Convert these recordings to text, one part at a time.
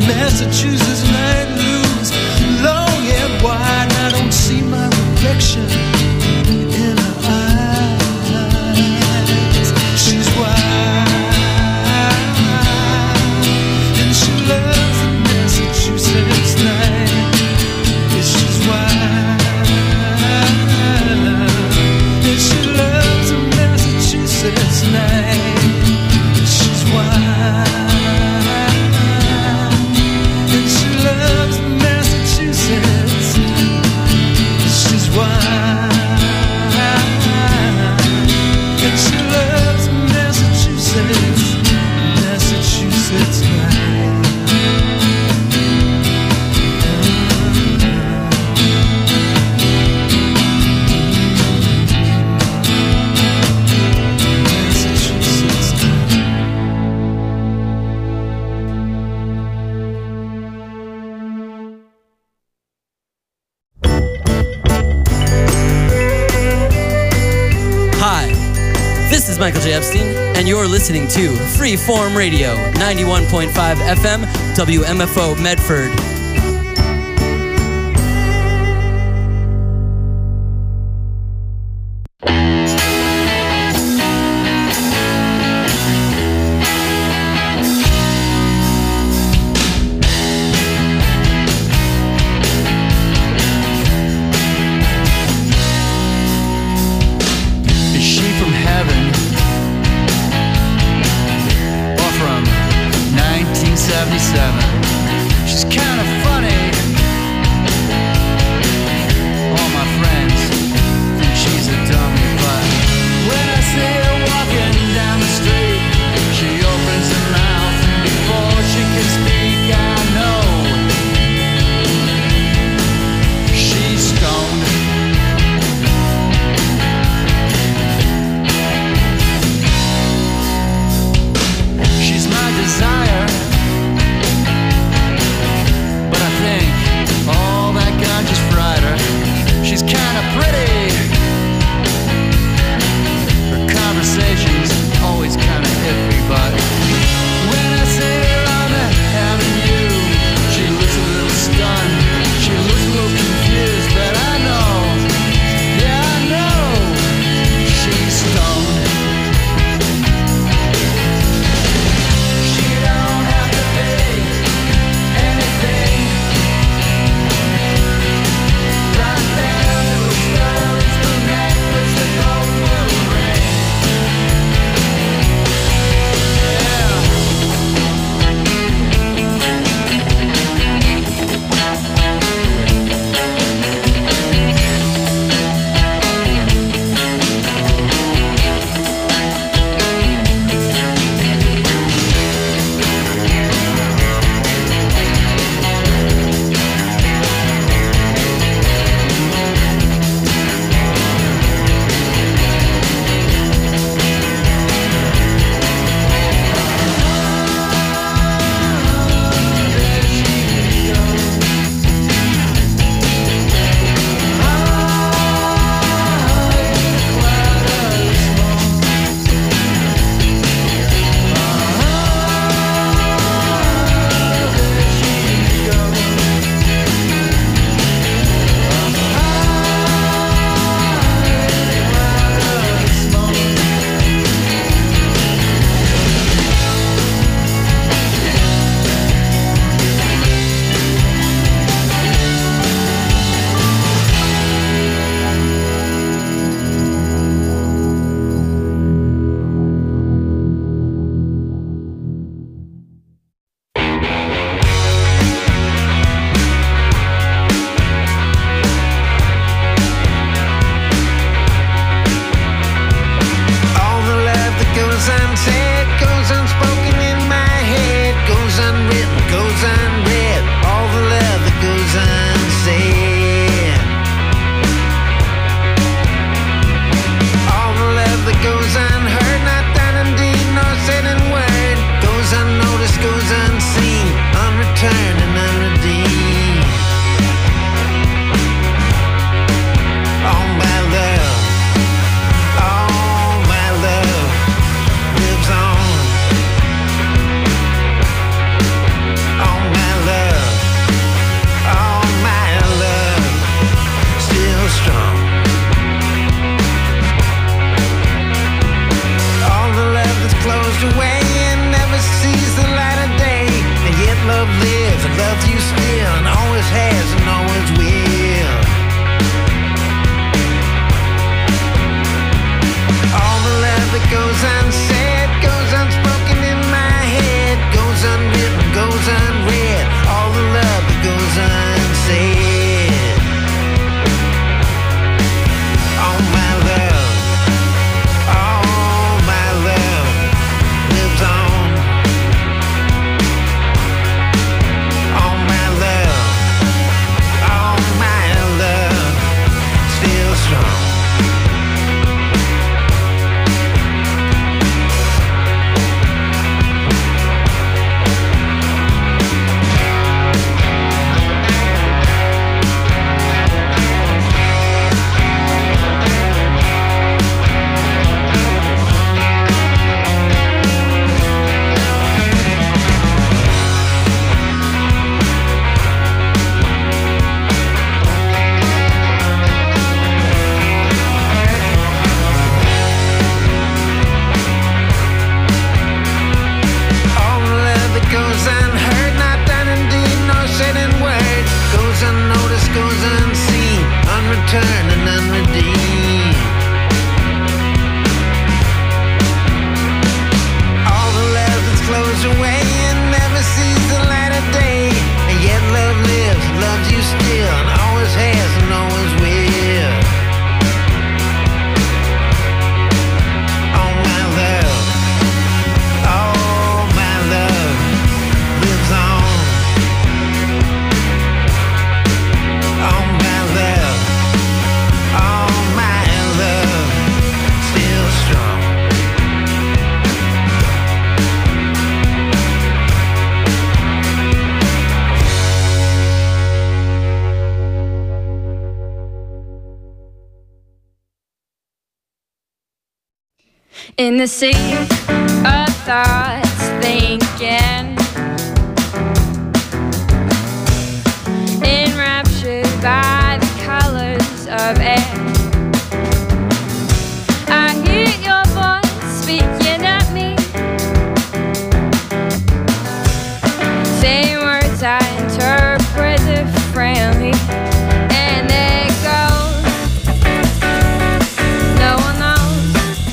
Massachusetts night lose, long and wide. I don't see my reflection in her eyes. She's wild, and she loves the Massachusetts night. Yeah, she's wild, and she loves the Massachusetts night. She's wild. Michael J. Epstein, and you're listening to Freeform Radio, 91.5 FM, WMFO Medford. Is she from heaven? 77. She's kind of lives and loves you still, and always has and always will. All the love that goes unsaid, goes unspoken in my head, goes unwritten, goes unread. All the love that goes unsaid. All my love, all my love lives on. All my love, all my love still strong. Unreturned and unredeemed. All the love that's closed away and never sees the light of day, and yet love lives, loves you still, and always has and always will. All my love, all my love lives on. All my love, all my love still strong. In the sea of thoughts thinking, enraptured by the colors of air, I hear your voice speaking at me, saying words I interpret differently, and it goes, no one knows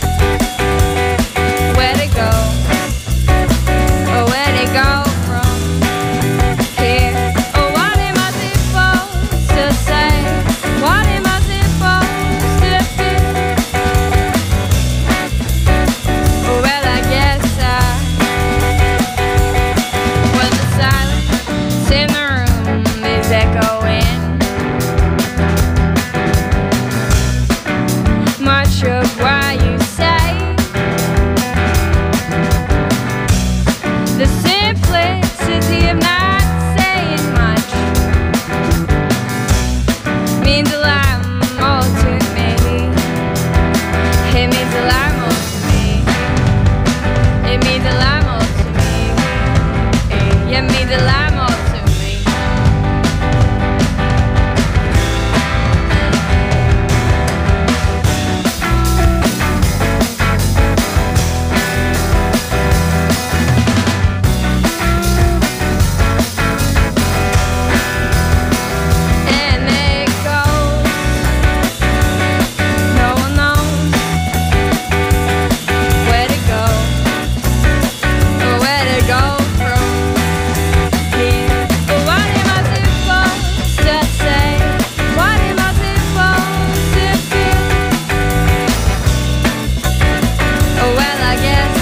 where to go, or where to go from here. Oh, what am I supposed to say? What am I supposed to feel? Oh, well, I guess when the silence in the room is echoing, much of what you say, the simplicity of not saying much means a lot more to me. It means a lot more to me. It means a lot more to me. It means a lot more to me. And it goes, no one knows where to go, or where to go from here. But what am I supposed to say? What am I supposed to feel? Oh, well, I guess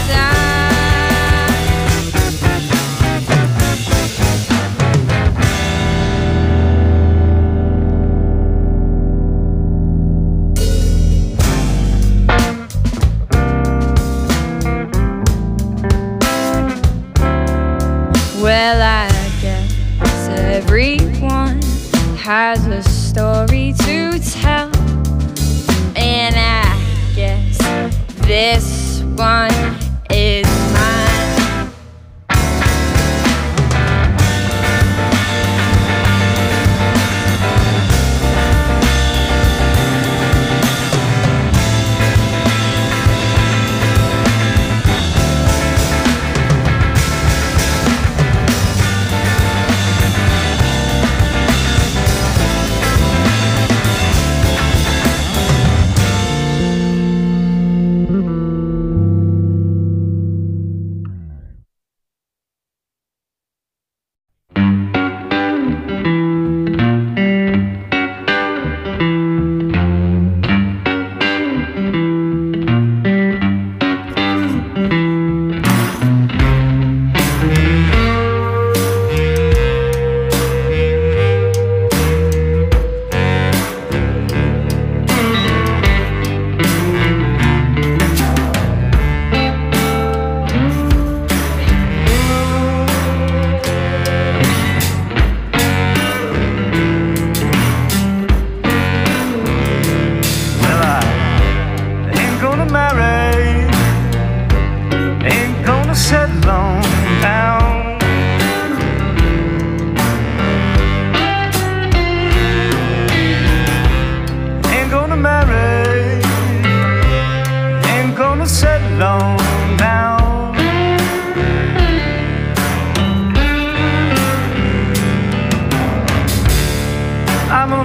well, I guess everyone has a story to tell, and I guess this one is mine.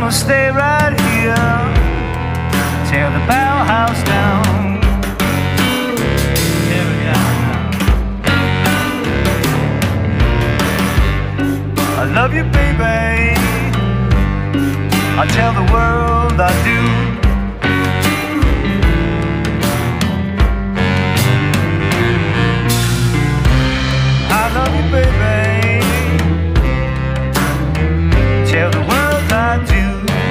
gonna stay right here, tear the Bauhaus down. Tear it down. I love you, baby. I tell the world I do. I love you, baby. Tell the world I do.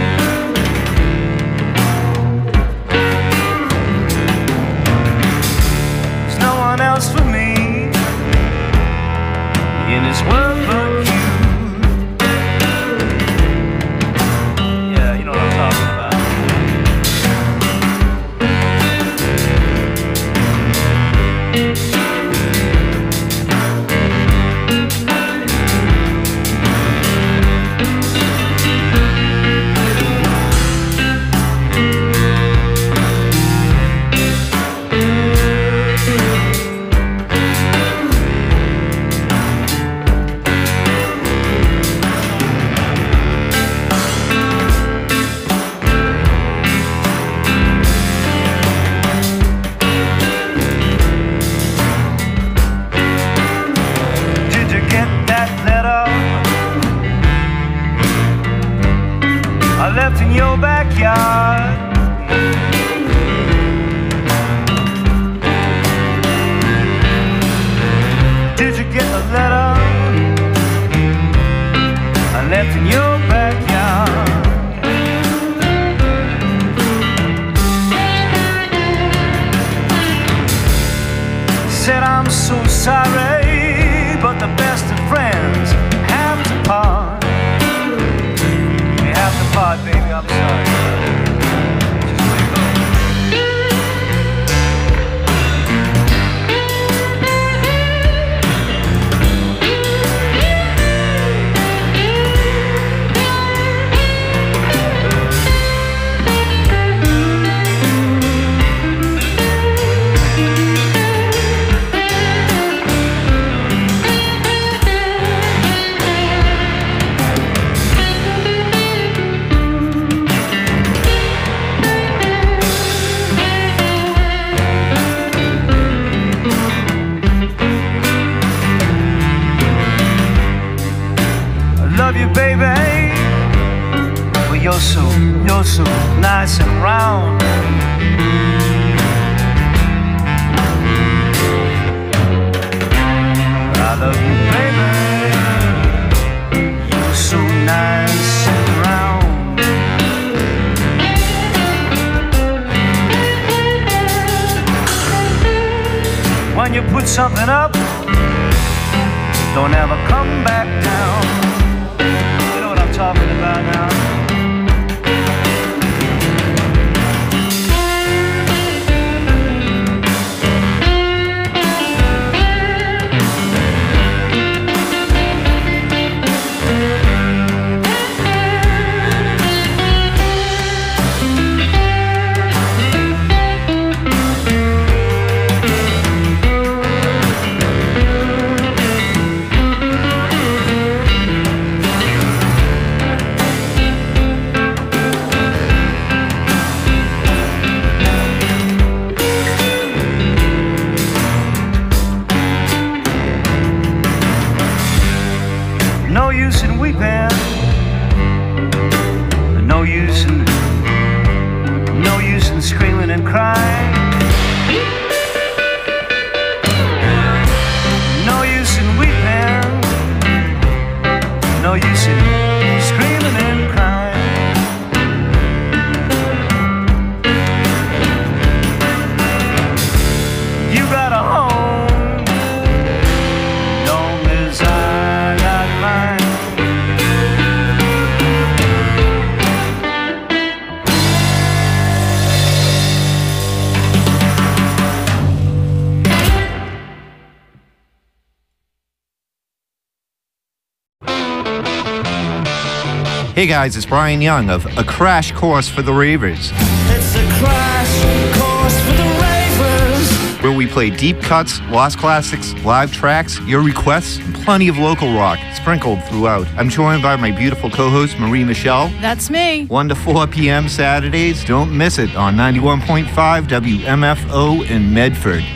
There's no one else for me in this world but you. Yeah, you know what I'm talking about. Left in your backyard. Did you get the letter I left in your backyard? Said I'm so sorry, but the best of friends have to part. Baby, I'm sorry. Just let it go. Love you, baby. Well, you're so nice and round. I love you, baby. You're so nice and round. When you put something up, don't ever come back down. Talking about now. No use in weeping, no use in screaming and crying. No use in weeping, no use in screaming and crying. You got a home, long as I got mine. Hey guys, it's Brian Young of A Crash Course for the Ravers. It's a crash course for the ravers. Where we play deep cuts, lost classics, live tracks, your requests, and plenty of local rock sprinkled throughout. I'm joined by my beautiful co-host, Marie Michelle. That's me. 1 to 4 p.m. Saturdays. Don't miss it on 91.5 WMFO in Medford.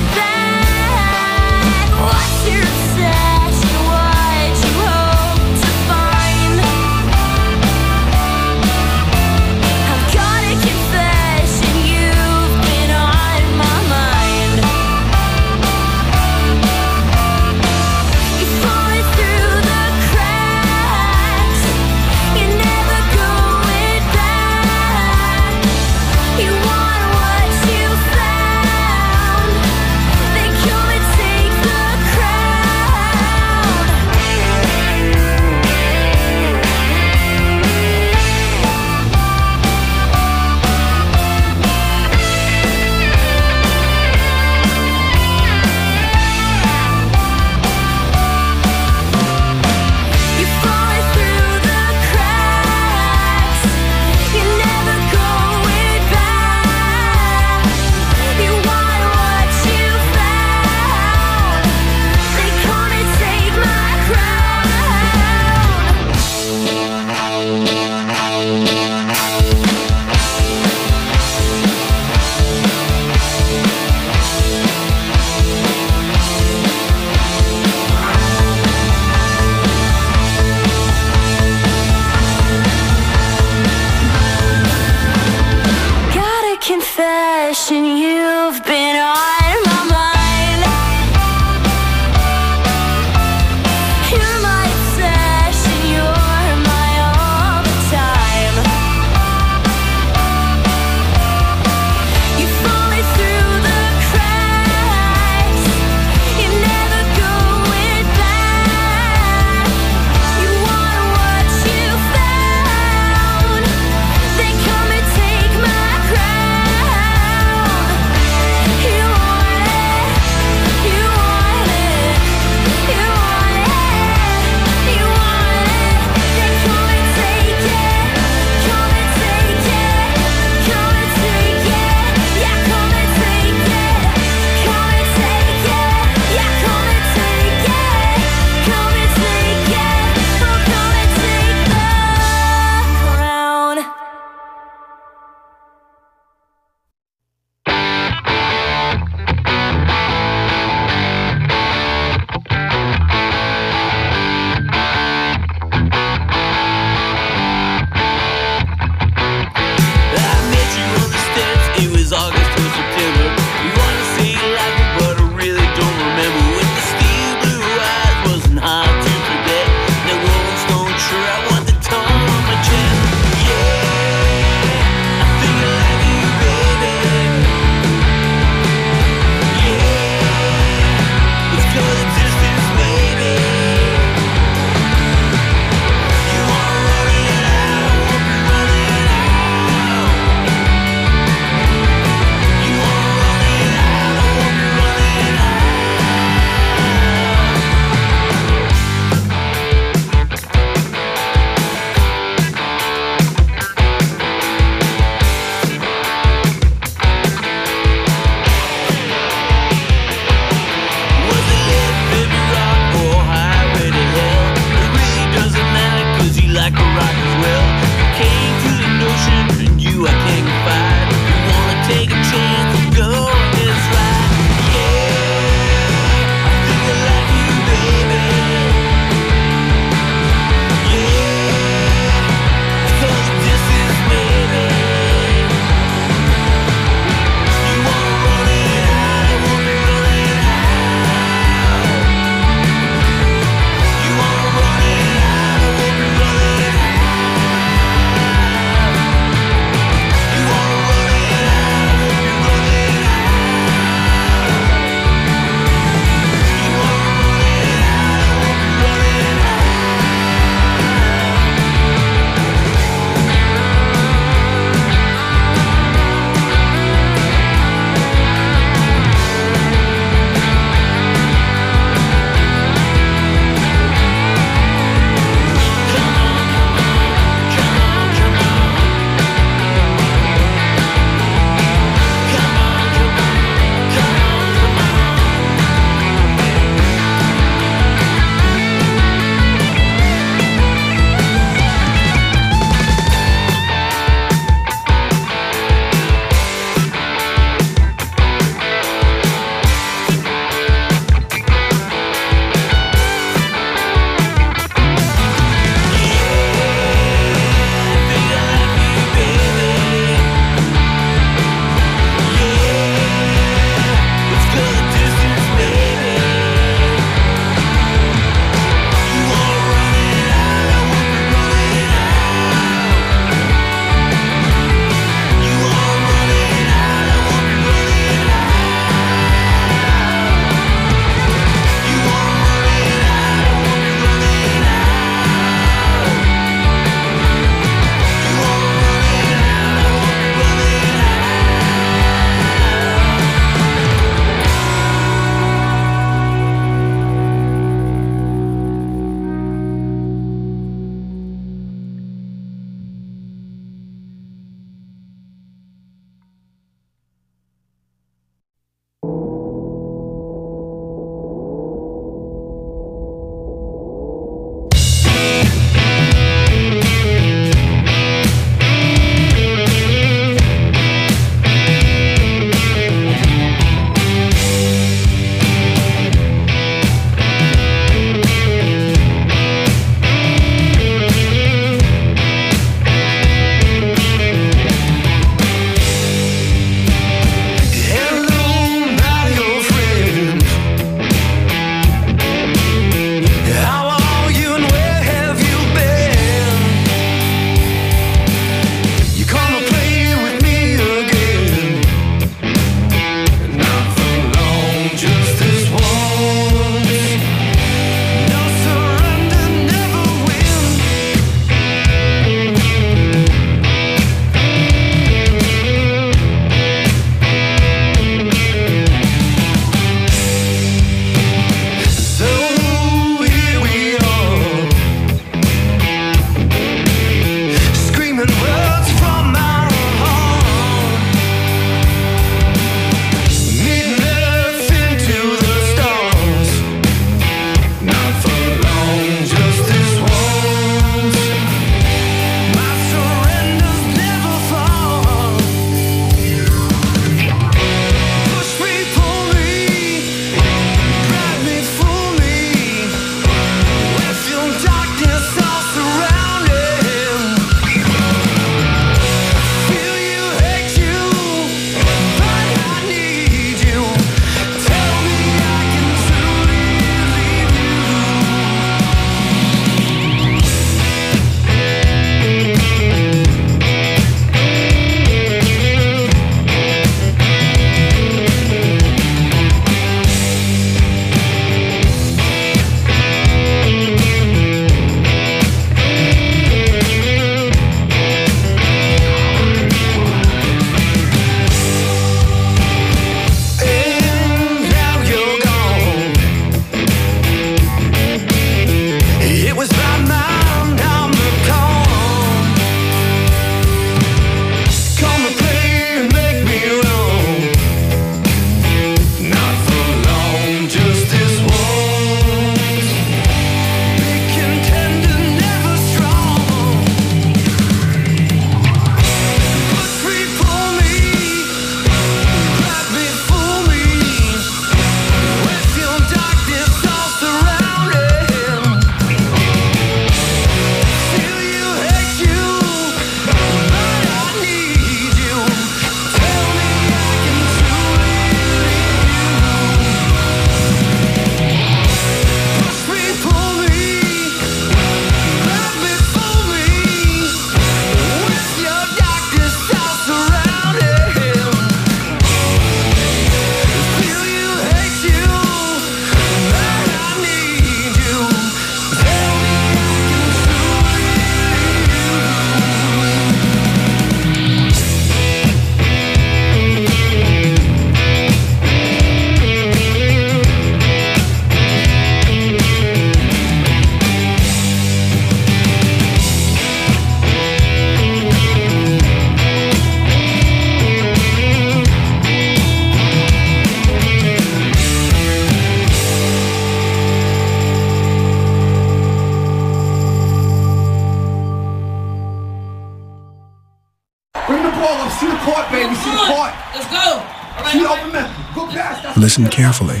Listen carefully.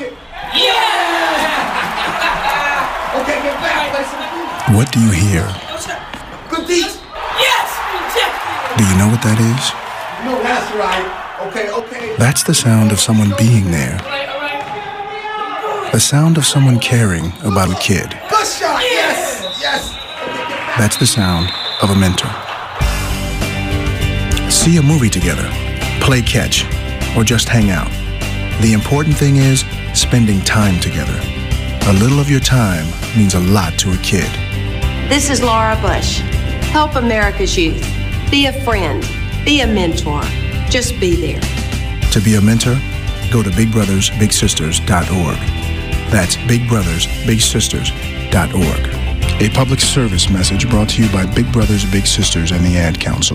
What do you hear? Good beat. Yes. Do you know what that is? No, that's right. Okay. That's the sound of someone being there. The sound of someone caring about a kid. Good shot. Yes. That's the sound of a mentor. See a movie together, play catch, or just hang out. The important thing is spending time together. A little of your time means a lot to a kid. This is Laura Bush. Help America's youth. Be a friend. Be a mentor. Just be there. To be a mentor, go to bigbrothersbigsisters.org. That's bigbrothersbigsisters.org. A public service message brought to you by Big Brothers Big Sisters and the Ad Council.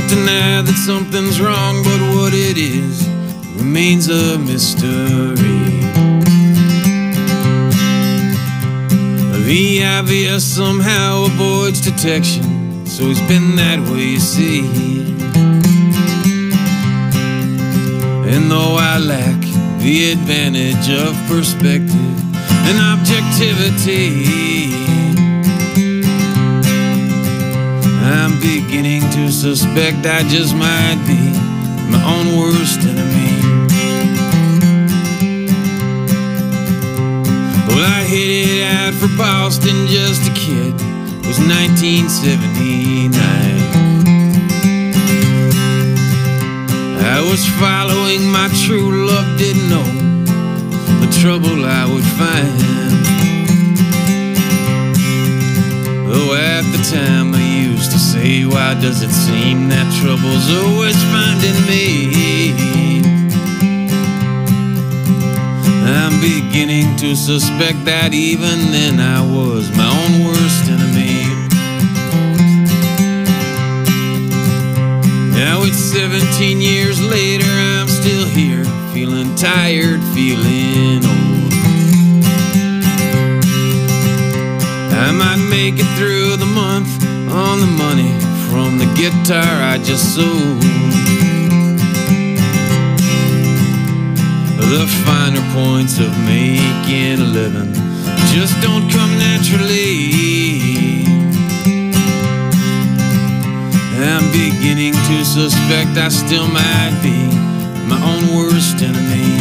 won't deny that something's wrong, but what it is remains a mystery. The obvious somehow avoids detection, so it's been that way, you see. And though I lack the advantage of perspective and objectivity, I'm beginning to suspect I just might be my own worst enemy. Well, I headed out for Boston just a kid. It was 1979. I was following my true love, didn't know the trouble I would find. Though at the time I used to say, why does it seem that trouble's always finding me? I'm beginning to suspect that even then I was my own worst enemy. Now it's 17 years later, I'm still here, feeling tired, feeling old. I might make it through the month on the money from the guitar I just sold. The finer points of making a living just don't come naturally. I'm beginning to suspect I still might be my own worst enemy.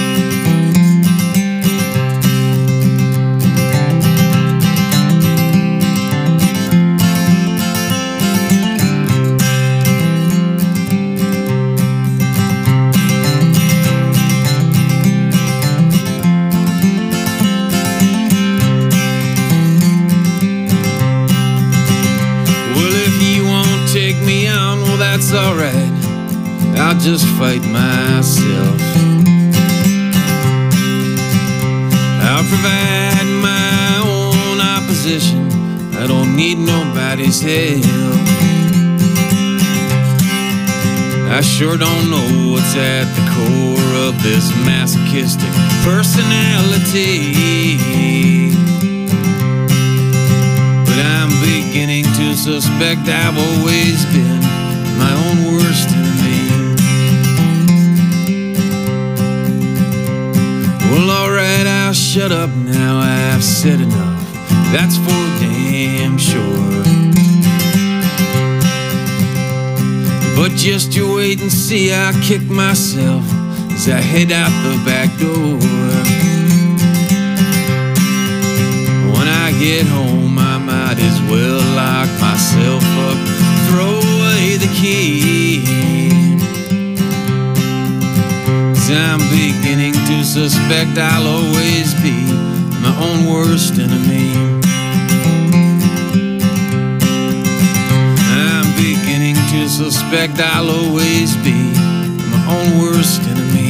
Alright, I'll just fight myself. I'll provide my own opposition. I don't need nobody's help. I sure don't know what's at the core of this masochistic personality, but I'm beginning to suspect I've always been my own worst enemy. Well, alright, I'll shut up now, I've said enough, that's for damn sure. But just you wait and see, I'll kick myself as I head out the back door. When I get home, I might as well lock myself up, throw away the key. 'Cause I'm beginning to suspect I'll always be my own worst enemy. I'm beginning to suspect I'll always be my own worst enemy.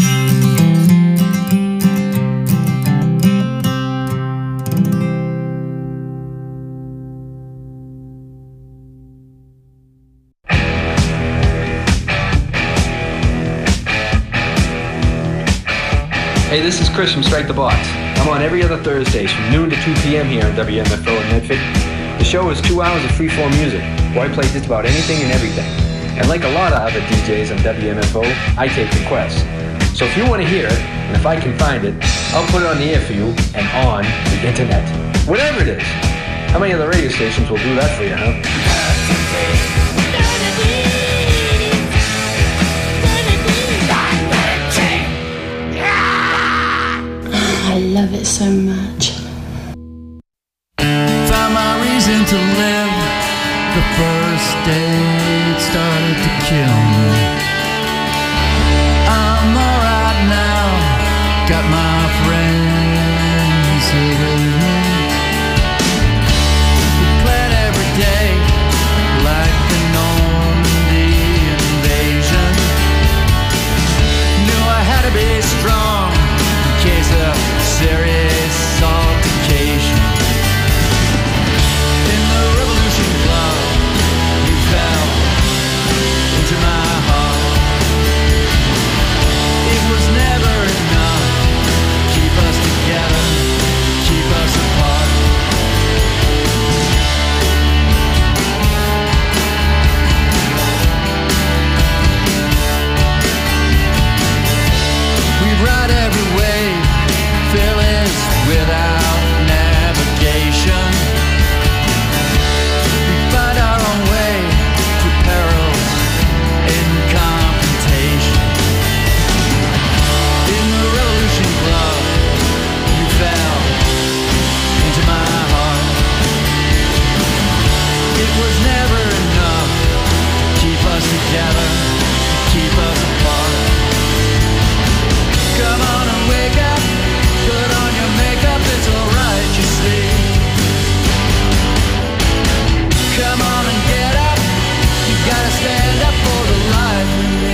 Hey, this is Chris from Strike the Box. I'm on every other Thursdays from noon to 2 p.m. here on WMFO in Medford. The show is 2 hours of freeform music, where I play just about anything and everything. And like a lot of other DJs on WMFO, I take requests. So if you want to hear it, and if I can find it, I'll put it on the air for you and on the internet. Whatever it is. How many other radio stations will do that for you, huh? I love it so much. Found my reason to live. The first day it started to kill me. I'm alright now. Got my friends here with me. We plan every day like the Normandy invasion. Knew I had to be strong in case of serious altercation. In the Revolution Club, we found together, keep us apart. Come on and wake up, put on your makeup, it's alright, you see. Come on and get up, you gotta stand up for the life in me.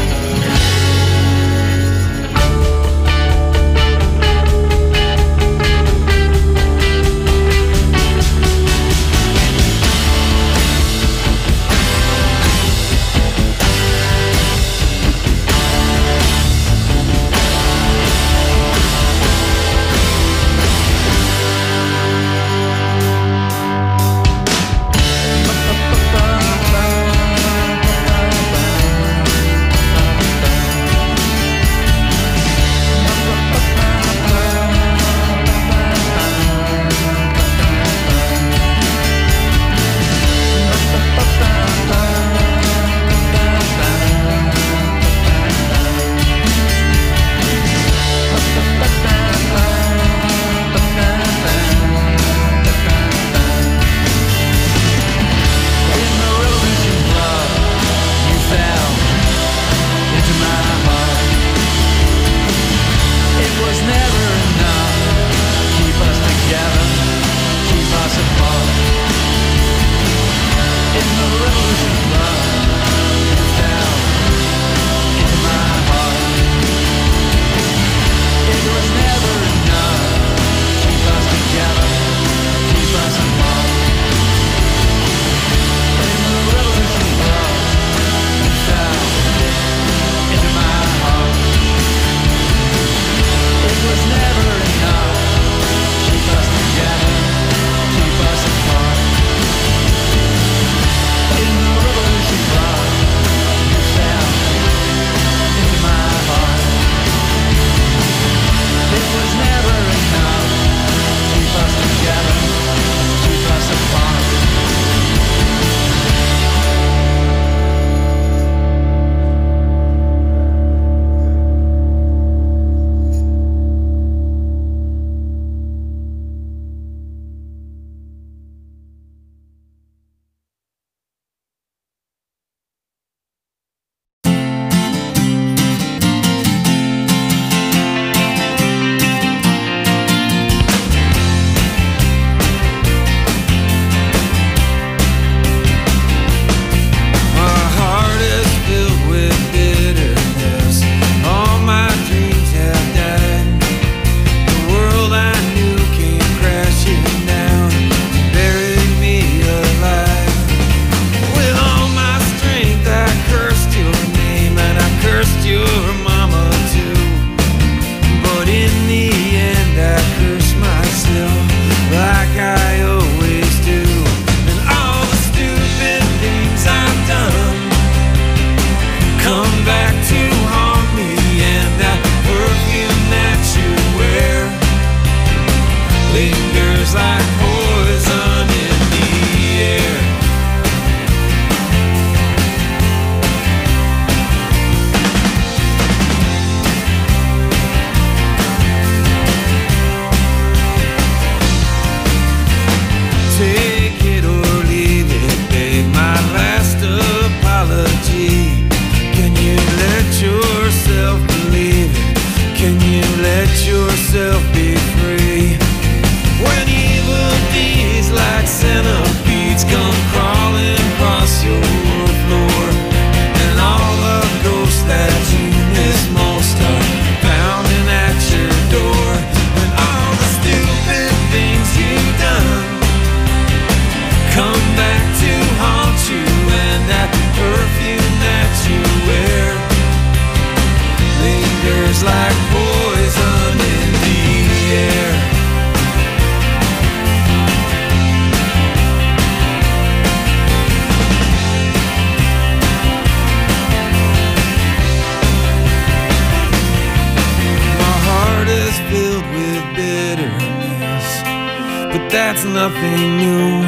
That's nothing new.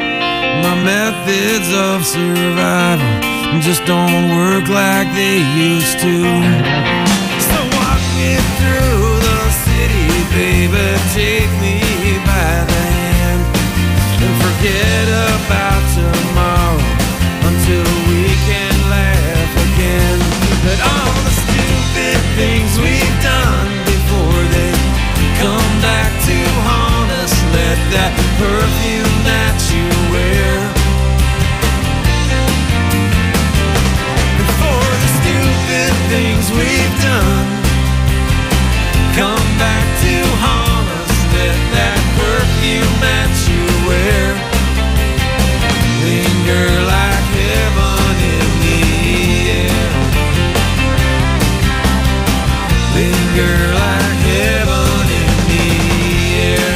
My methods of survival just don't work like they used to. So walk me through the city, baby, take me by the hand, and forget about tomorrow until we can laugh. that perfume that you wear. And for the stupid things we've done, come back to haunt us. Let that perfume that you wear linger like heaven in the air. Linger like heaven in the air.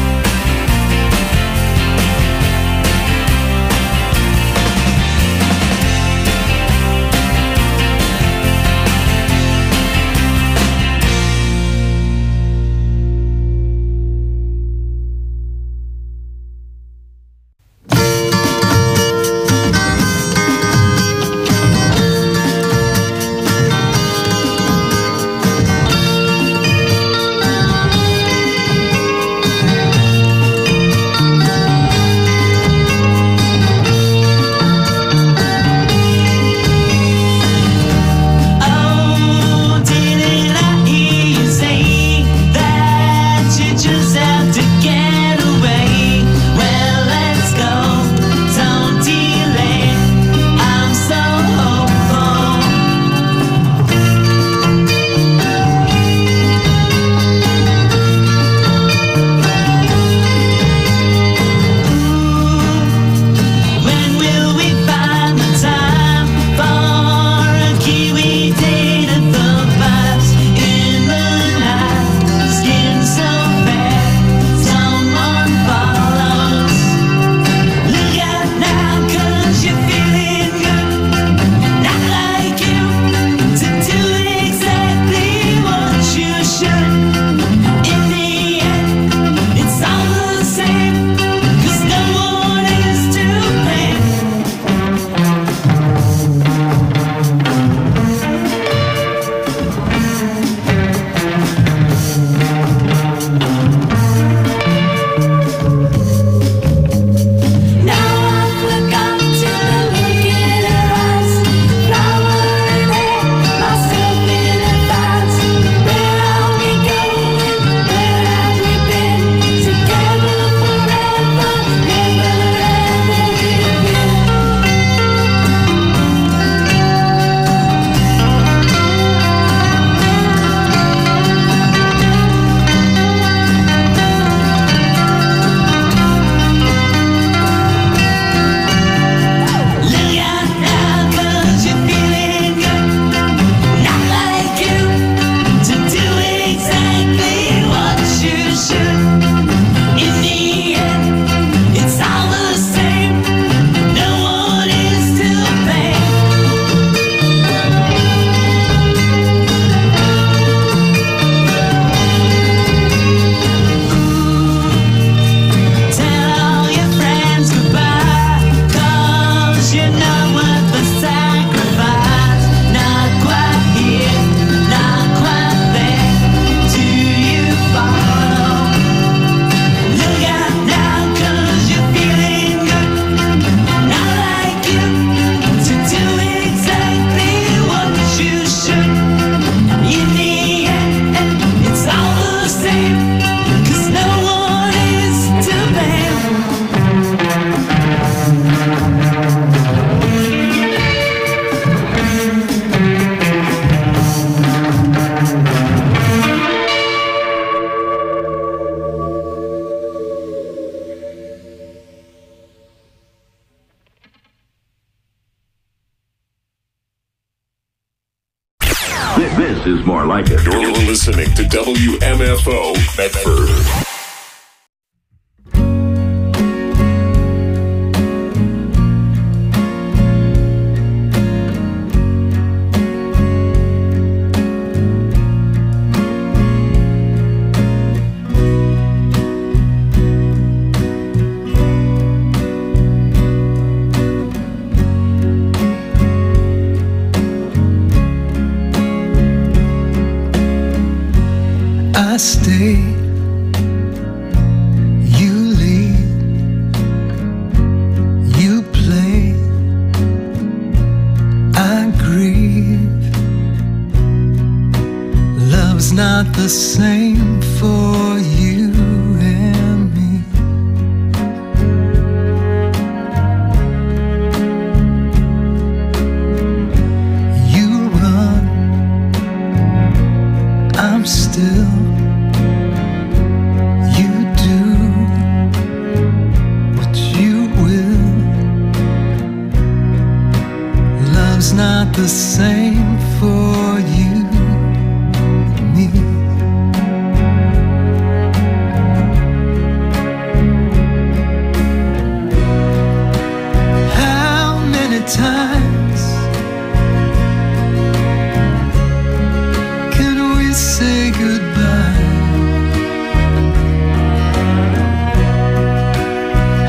This is more like it. You're listening to WMFO Medford. I stay, you lead, you play, I grieve. Love's not the same for you and me. the same.